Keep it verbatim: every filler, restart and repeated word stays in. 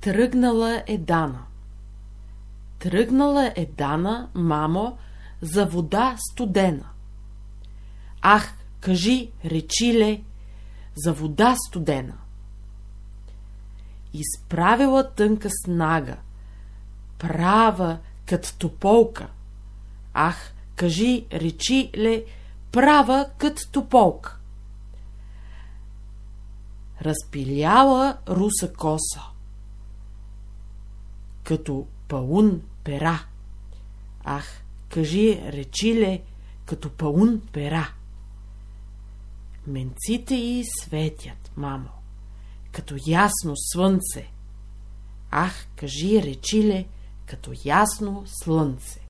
Тръгнала е Дана. Тръгнала е Дана, мамо, за вода студена. Ах, кажи, речиле, за вода студена. Изправила тънка снага, права кът тополка. Ах, кажи, речиле, права кът тополка. Разпиляла руса коса, като паун пера. Ах, кажи, речиле, като паун пера. Менците й светят, мамо, като ясно слънце. Ах, кажи, речиле, като ясно слънце.